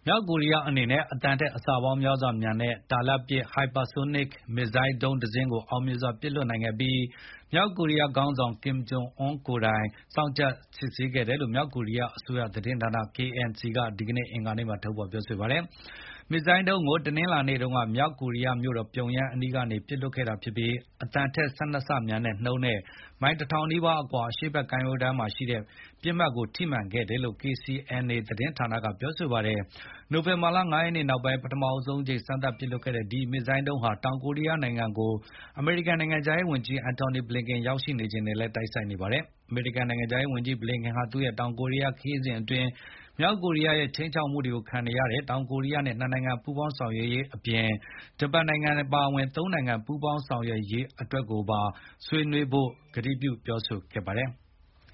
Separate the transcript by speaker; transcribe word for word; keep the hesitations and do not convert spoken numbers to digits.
Speaker 1: မြောက်ကိုရီးယားအနေနဲ့အတန်ထက်အဆပေါင်းများစွာမြန်တဲ့တာလတ်ပစ် Hypersonic မစ်ဇိုင်းဒုံးတစင်းကိုအောင်မြင်စွာပစ်လွှတ်နိုင်ခဲ့ပြီးမြောက်ကိုရီးယားခေါင်းဆောင် Kim Jong Un ကိုယ်တိုင်စောင့်ကြပ်စစ်ဆေးခဲ့တယ်လို့မြောက်ကိုရီးယားအစိုးရသတင်းဌာန K N C ကဒီကနေ့အင်္ဂါနေ့မှာထုတ်ဖေါ်ပြောဆိုပါတယ်။ မစ်ဇိုင်းဒုံးကိုတနင်္လာနေ့တုန်းကမြောက်ကိုရီးယားမြို့တော်ပြုံယမ်းအနီးကနေပစ်လွှတ်ခဲ့တာဖြစ်ပြီးအသံထက် ၁၂ ဆမြန်တဲ့နှုန်းနဲ့မိုင်တထောင်နီးပါးအကွာအရှေ့ဘက်ကမ်းရိုးတန်းမှာရှိတဲ့ပစ်မှတ်ကိုထိမှန်ခဲ့တယ်လို့ K C N A သတင်းဌာနကပြောဆိုပါတယ်။ နိုဝင်ဘာလ ၅ ရက်နေ့နောက်ပိုင်းပထမဆုံးအကြိမ်စမ်းသပ်ပစ်လွှတ်ခဲ့တဲ့ဒီမစ်ဇိုင်းဒုံးဟာတောင်ကိုရီးယားနိုင်ငံကိုအမေရိကန်နိုင်ငံခြားရေးဝန်ကြီး Antony Blinken ရောက်ရှိနေချိန်နဲ့လည်းတိုက်ဆိုင်နေပါတယ်။ အမေရိကန်နိုင်ငံခြားရေးဝန်ကြီး Blinken ဟာသူ့ရဲ့တောင်ကိုရီးယားခရီးစဉ်အတွင်းမြောက်ကိုရီးယားရဲ့ခြိမ်းခြောက်မှုတွေကိုခံနေရတဲ့တောင်ကိုရီးယားနဲ့နှစ်နိုင်ငံပူးပေါင်းဆောင်ရွက်ရေးအပြင်ဂျပန်နိုင်ငံအပါအဝင်သုံးနိုင်ငံပူးပေါင်းဆောင်ရွက်ရေးအတွက်ကိုပါဆွေးနွေးဖို့ကတိပြုပြောဆိုခဲ့ပါတယ်။